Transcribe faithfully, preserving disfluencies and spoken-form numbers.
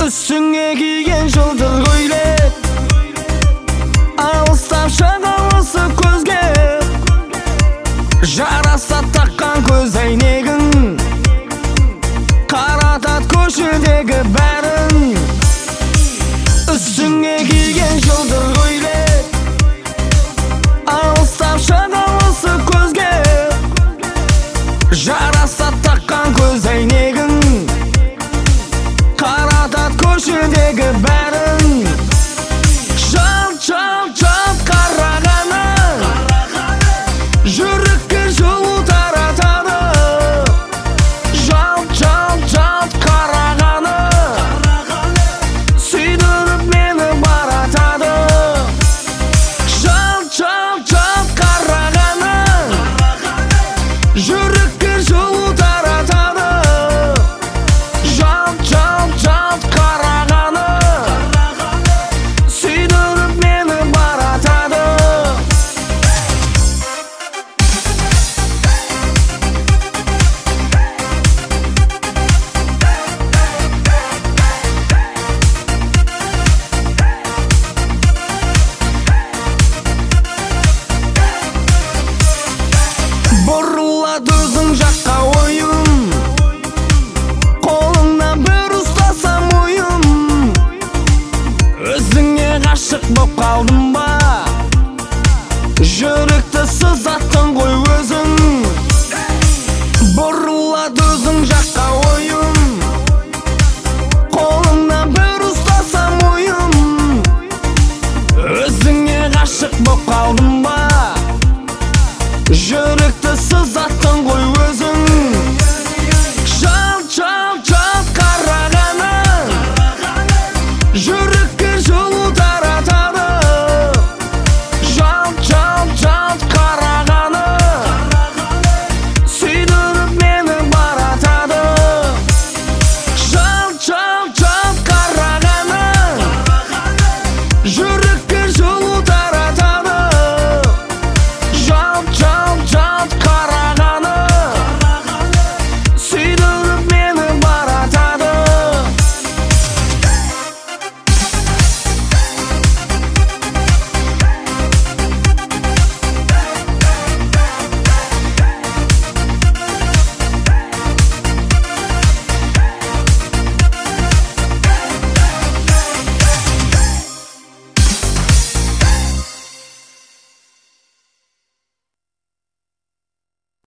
Üstüne kiygen жылдыр көйлек, алыстап шағалысы көзге, жараса таққан көз әйнегін, қаратат көшедегі бәрін. Üstüne kiygen жылдыр көйлек, алыстап шағалысы көзге, жараса таққан көз әйнегін, қаратат көшедегі бәрін. Жалт, жалт, жалт қарағаны, жүрекке жылу таратады. Жалт, жалт, жалт қарағаны, сүйдіріп мені баратады. Жалт, жалт, жалт қарағаны, жүрекке жылу таратады. Жалт, жалт, жалт қарағаны, сүйдіріп мені баратады. Бұрылады өзің жаққа ойым, қолыңнан бір ұстасам ойым. Өзіңе ғашық боп қалдым